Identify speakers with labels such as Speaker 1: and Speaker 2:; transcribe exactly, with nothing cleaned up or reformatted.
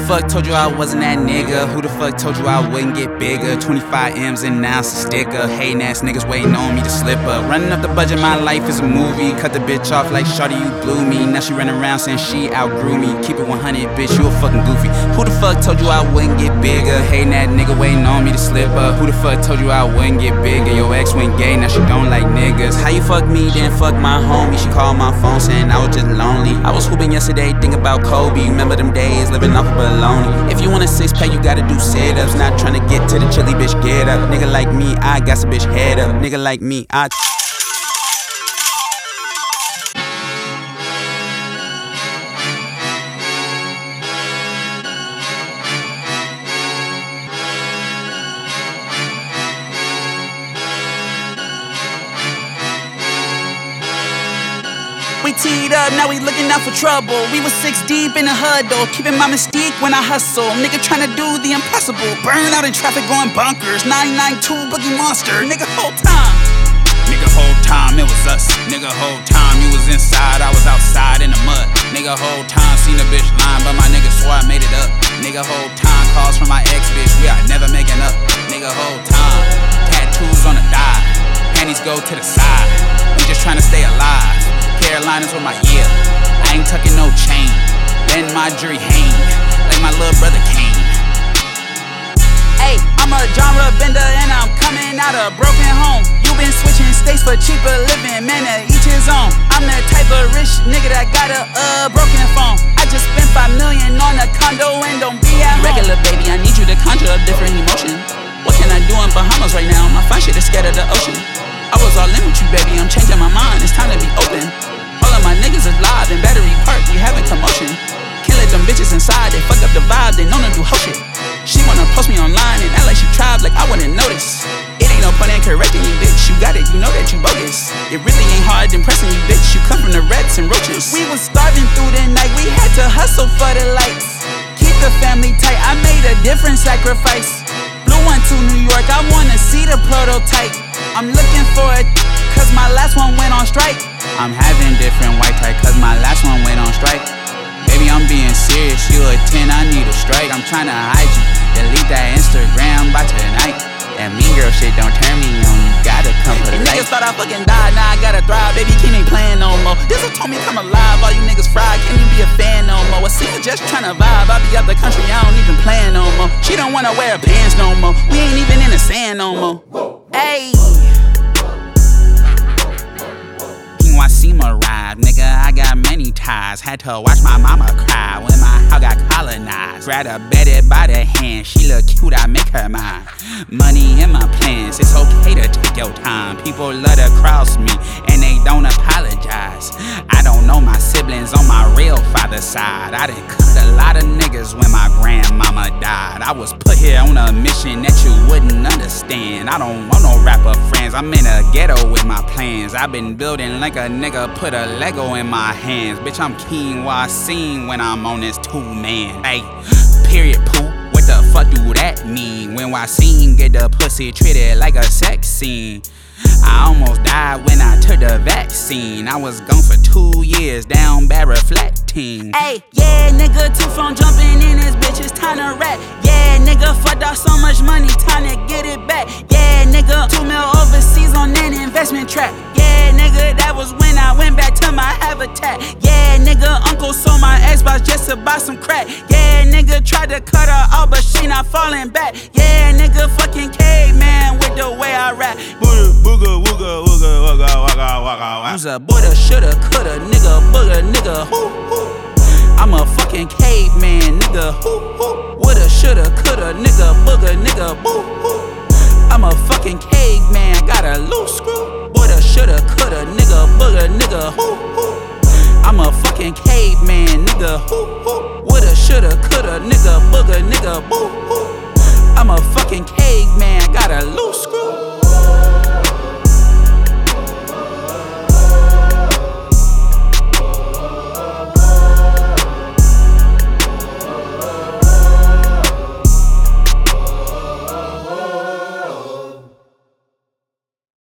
Speaker 1: fuck told you I wasn't that nigga? Who the fuck told you I wouldn't get bigger? twenty-five M's and now it's a sticker. Hating ass niggas waiting on me to slip up. Running up the budget, my life is a movie. Cut the bitch off like shawty, you blew me. Now she running around saying she outgrew me. Keep it one hundred, bitch, you a fucking goofy. Who the fuck told you I wouldn't get bigger? Hating that nigga waiting on me to slip up. Who the fuck told you I wouldn't get bigger? Your ex went gay, now she don't like niggas. How you fuck me, then fuck my homie? She called my phone saying I was just lonely. I was hooping yesterday, think about Kobe. Remember them days, living off of baloney. If you want a six pack, you gotta do sit-ups. Not trying to get to the chili, bitch, get up. Nigga like me, I got some bitch head up. Nigga like me, I...
Speaker 2: We teed up, now we looking out for trouble. We was six deep in the huddle, keeping my mystique when I hustle. Nigga tryna do the impossible, burn out in traffic going bunkers. nine nine two Boogie Monster, nigga whole time.
Speaker 1: Nigga whole time it was us. Nigga whole time you was inside, I was outside in the mud. Nigga whole time seen a bitch lying, but my nigga swore I made it up. Nigga whole time calls from my ex bitch, we are never making up. Nigga whole time, tattoos on the thigh, panties go to the side. We just tryna stay alive. Carolinas with my year, I ain't tucking no chain. Then my jury hang, like my little brother came.
Speaker 2: Hey, I'm a genre bender and I'm coming out of broken home. You been switching states for cheaper living, man, to each his own. I'm the type of rich nigga that got a uh, broken phone. I just spent five million on a condo and don't be at home. Regular baby, I need you to conjure up different emotion. What can I do in Bahamas right now? My fine shit is scared of the ocean. I was all in with you, baby, I'm changing my mind, it's time to be open. All of my niggas is live in Battery Park, we having commotion. Can't let them bitches inside, they fuck up the vibe, they know to do hoe shit. She wanna post me online and act like she tried, like I wouldn't notice. It ain't no point in correcting you, bitch, you got it, you know that you bogus. It really ain't hard impressing you, bitch, you come from the rats and roaches. We was starving through the night, we had to hustle for the lights. Keep the family tight, I made a different sacrifice. Blue one to New York, I wanna see the prototype. I'm looking for it, cause my last one went on strike.
Speaker 1: I'm having different white tie, cause my last one went on strike. Baby, I'm being serious, you a ten, I need a strike. I'm tryna hide you, delete that Instagram by tonight. That mean girl shit don't turn me on, you gotta come for the light.
Speaker 2: Niggas thought I fucking died, now I gotta thrive. Baby, King ain't playing no more. This'll told me come alive, all you niggas fried, can't even be a fan no more. A singer just tryna vibe, I be out the country, I don't even plan no more. She don't wanna wear pants no more, we ain't even in the sand no more. Ayy.
Speaker 1: I see him arrive, nigga, I got many ties. Had to watch my mama cry when my house got colonized. Grab her bedded by the hand, she look cute, I make her mine. Money in my plans, it's okay to take your time. People love to cross me, and they don't apologize. I don't know my siblings on my real father's side. I done cut a lot of niggas when my grandmama died. I was put here on a mission that you wouldn't understand. I don't want no rapper friends, I'm in a ghetto with my plans. I've been building like a nigga put a Lego in my hands. Bitch, I'm keen what I seen when I'm on this two-man. Hey, period, poo. What the fuck do that mean? When I seen get the pussy treated like a sex scene. I almost died when I took the vaccine. I was gone for two years, down bad reflecting.
Speaker 2: Hey, yeah, nigga, two phone jumping in this bitch, it's time to rap. Yeah, nigga, fucked off so much money, time to get it back. Yeah, nigga, two mil overseas on an investment track. Yeah, nigga, that was when I went back to my habitat. Yeah, nigga, uncle sold my Xbox just to buy some crack. Yeah, nigga, tried to cut her off, but she not falling back. Yeah, nigga, fucking caveman with the way I rap. Booga, booga, wooga, wooga, wugga, wugga, wugga. Who's a boulda, shoulda, coulda, nigga, booga, nigga, hoo, hoo. I'm a fucking caveman, nigga, hoo, hoo. Woulda, shoulda, coulda, nigga, booga, nigga, boo, hoo. I'm a fucking caveman, got a loose screw. Woulda, shoulda, coulda, nigga, booga, nigga, hoo.